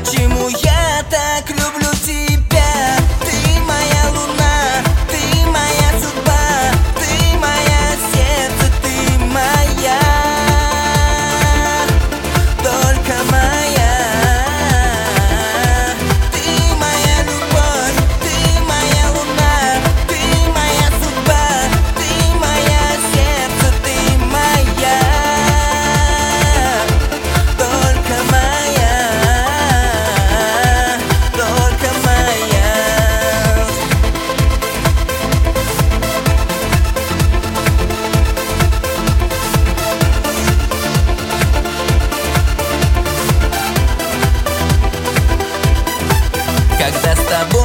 Почему я так люблю тебя? Ты моя луна, ты моя судьба, ты моя сердце, ты моя, только моя. Ты моя любовь, ты моя луна, ты моя судьба, ты моя сердце, ты моя, только моя, только моя. Когда с тобой